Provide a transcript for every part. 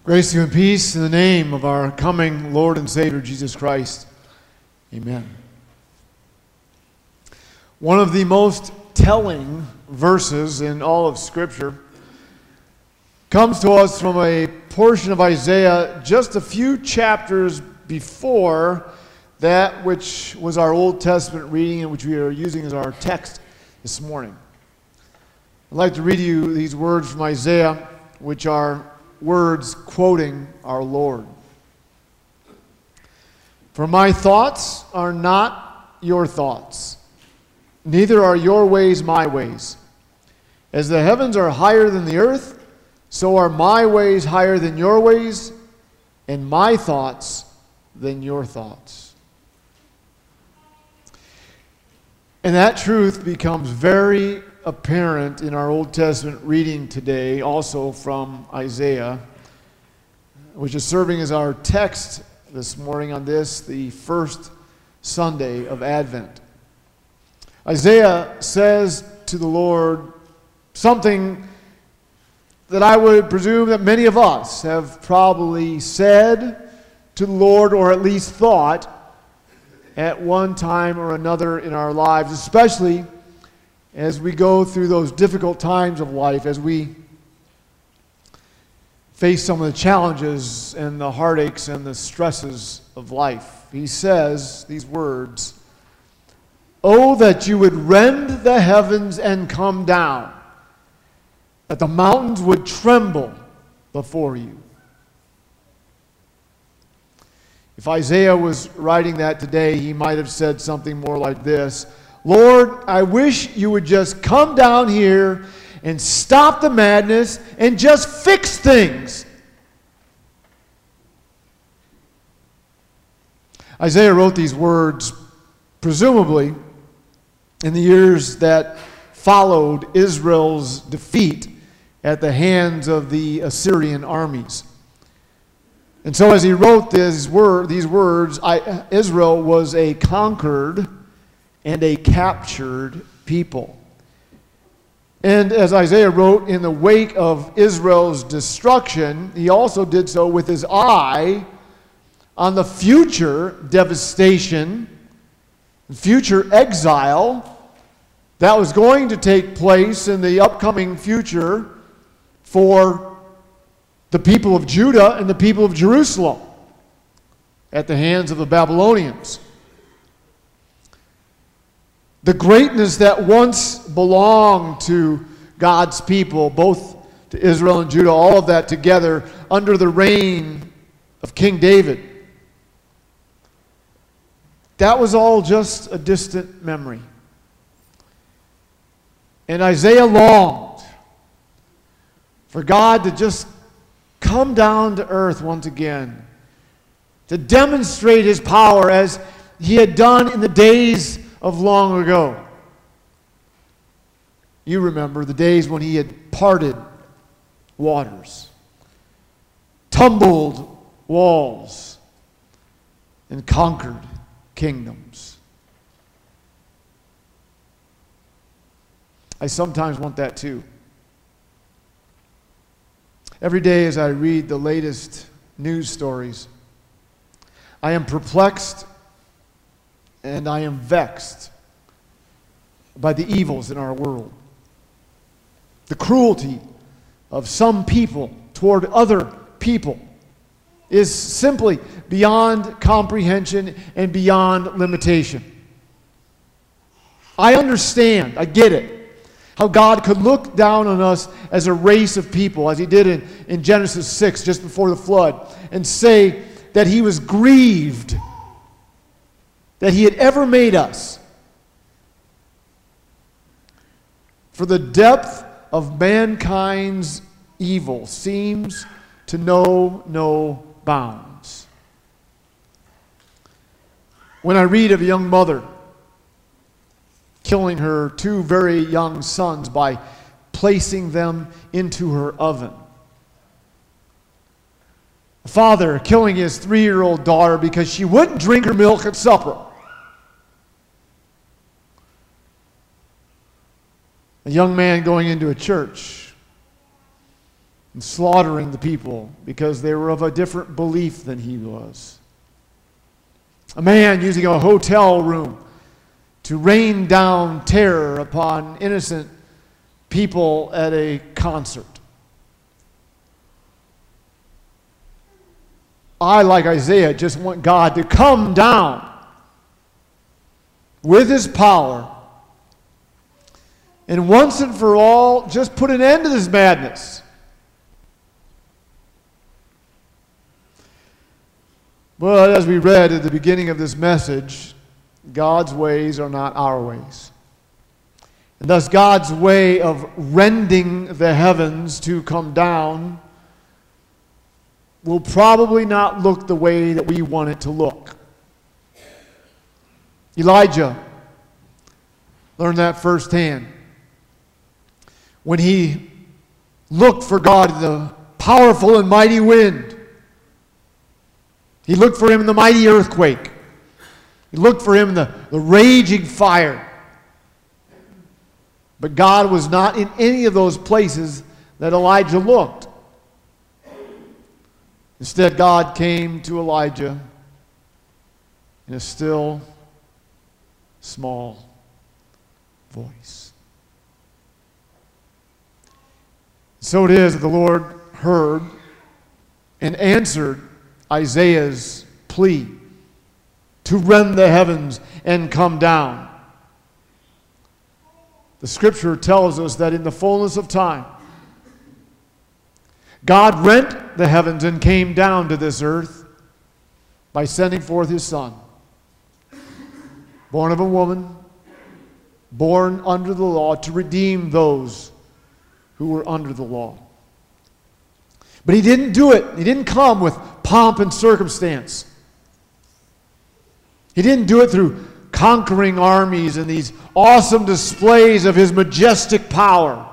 Grace to you and peace in the name of our coming Lord and Savior, Jesus Christ. Amen. One of the most telling verses in all of Scripture comes to us from a portion of Isaiah just a few chapters before that which was our Old Testament reading and which we are using as our text this morning. I'd like to read you these words from Isaiah, which are words quoting our Lord. For my thoughts are not your thoughts, neither are your ways my ways. As the heavens are higher than the earth, so are my ways higher than your ways, and my thoughts than your thoughts. And that truth becomes very apparent in our Old Testament reading today, also from Isaiah, which is serving as our text this morning on this, the first Sunday of Advent. Isaiah says to the Lord something that I would presume that many of us have probably said to the Lord, or at least thought at one time or another in our lives, especially as we go through those difficult times of life, as we face some of the challenges and the heartaches and the stresses of life. He says these words, "Oh, that you would rend the heavens and come down, that the mountains would tremble before you." If Isaiah was writing that today, he might have said something more like this: Lord, I wish you would just come down here and stop the madness and just fix things. Isaiah wrote these words, presumably, in the years that followed Israel's defeat at the hands of the Assyrian armies. And so as he wrote these words, Israel was a conquered and a captured people. And as Isaiah wrote, in the wake of Israel's destruction, he also did so with his eye on the future devastation, future exile that was going to take place in the upcoming future for the people of Judah and the people of Jerusalem at the hands of the Babylonians. The greatness that once belonged to God's people, both to Israel and Judah, all of that together under the reign of King David, that was all just a distant memory. And Isaiah longed for God to just come down to earth once again, to demonstrate his power as he had done in the days of long ago. You remember the days when he had parted waters, tumbled walls, and conquered kingdoms. I sometimes want that too. Every day as I read the latest news stories, I am perplexed and I am vexed by the evils in our world. The cruelty of some people toward other people is simply beyond comprehension and beyond limitation. I understand, I get it, how God could look down on us as a race of people, as he did in Genesis 6, just before the flood, and say that he was grieved that he had ever made us. For the depth of mankind's evil seems to know no bounds. When I read of a young mother killing her two very young sons by placing them into her oven, a father killing his 3-year-old daughter because she wouldn't drink her milk at supper, a young man going into a church and slaughtering the people because they were of a different belief than he was. A man using a hotel room to rain down terror upon innocent people at a concert. I, like Isaiah, just want God to come down with his power and once and for all just put an end to this madness. But as we read at the beginning of this message, God's ways are not our ways. And thus God's way of rending the heavens to come down will probably not look the way that we want it to look. Elijah learned that firsthand when he looked for God in the powerful and mighty wind. He looked for him in the mighty earthquake. He looked for him in the raging fire. But God was not in any of those places that Elijah looked. Instead, God came to Elijah in a still, small voice. So it is that the Lord heard and answered Isaiah's plea to rend the heavens and come down. The scripture tells us that in the fullness of time, God rent the heavens and came down to this earth by sending forth his Son, born of a woman, born under the law, to redeem those who were under the law. But he didn't do it. He didn't come with pomp and circumstance. He didn't do it through conquering armies and these awesome displays of his majestic power.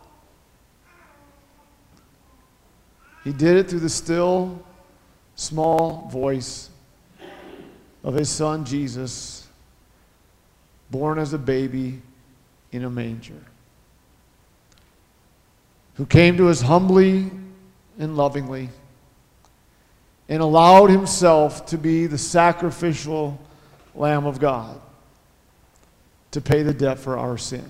He did it through the still, small voice of his Son Jesus, born as a baby in a manger, who came to us humbly and lovingly and allowed himself to be the sacrificial Lamb of God to pay the debt for our sin.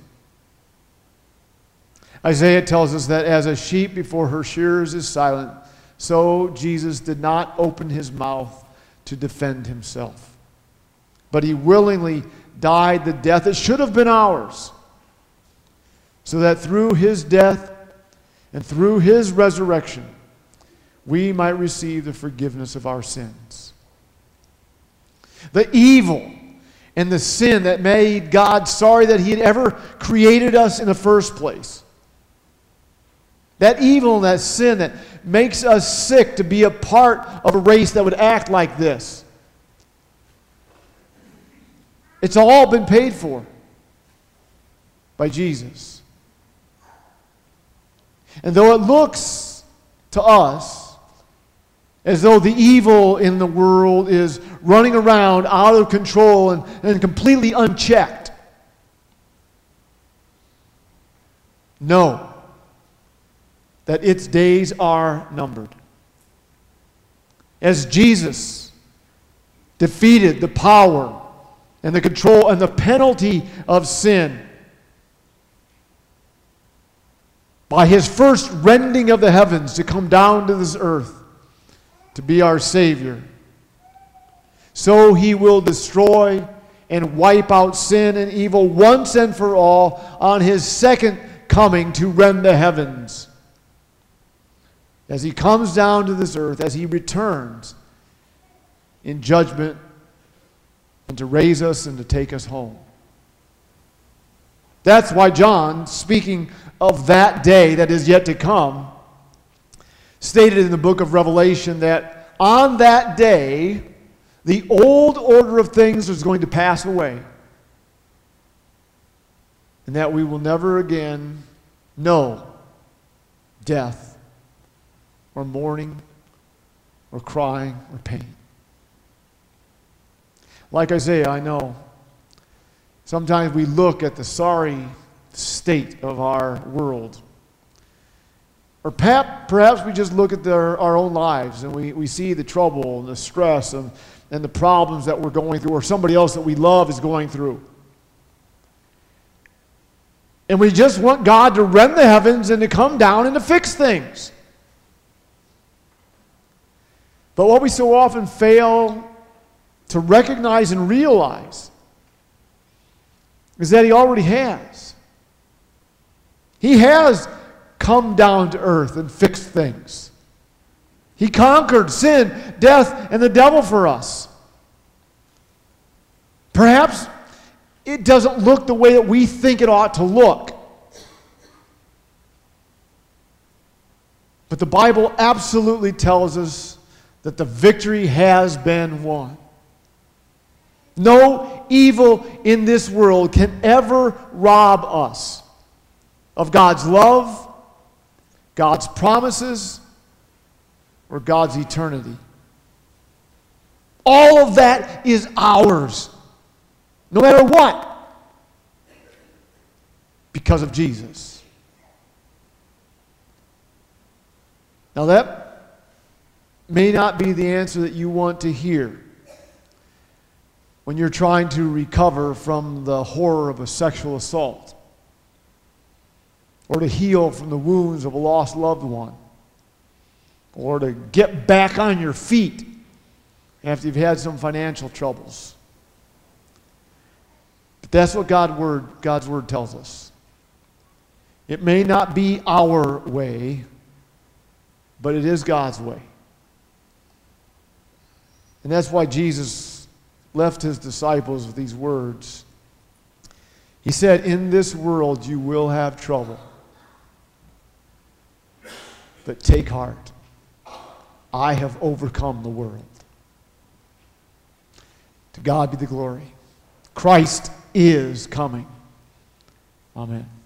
Isaiah tells us that as a sheep before her shearers is silent, so Jesus did not open his mouth to defend himself. But he willingly died the death that should have been ours, so that through his death and through his resurrection, we might receive the forgiveness of our sins. The evil and the sin that made God sorry that he had ever created us in the first place. That evil and that sin that makes us sick to be a part of a race that would act like this. It's all been paid for by Jesus. And though it looks to us as though the evil in the world is running around out of control and completely unchecked, know that its days are numbered. As Jesus defeated the power and the control and the penalty of sin by his first rending of the heavens to come down to this earth to be our Savior, so he will destroy and wipe out sin and evil once and for all on his second coming to rend the heavens. As he comes down to this earth, as he returns in judgment and to raise us and to take us home. That's why John, speaking of that day that is yet to come, stated in the book of Revelation that on that day, the old order of things is going to pass away. And that we will never again know death, or mourning, or crying, or pain. Like Isaiah, I know sometimes we look at the sorry state of our world Or perhaps we just look at our own lives and we see the trouble and the stress and the problems that we're going through, or somebody else that we love is going through. And we just want God to rend the heavens and to come down and to fix things. But what we so often fail to recognize and realize is that He already has. He has come down to earth and fixed things. He conquered sin, death, and the devil for us. Perhaps it doesn't look the way that we think it ought to look. But the Bible absolutely tells us that the victory has been won. No evil in this world can ever rob us of God's love, God's promises, or God's eternity. All of that is ours, no matter what, because of Jesus. Now that may not be the answer that you want to hear when you're trying to recover from the horror of a sexual assault, or to heal from the wounds of a lost loved one, or to get back on your feet after you've had some financial troubles. But that's what God's Word tells us. It may not be our way, but it is God's way. And that's why Jesus left His disciples with these words. He said, "In this world you will have trouble, but take heart. I have overcome the world." To God be the glory. Christ is coming. Amen.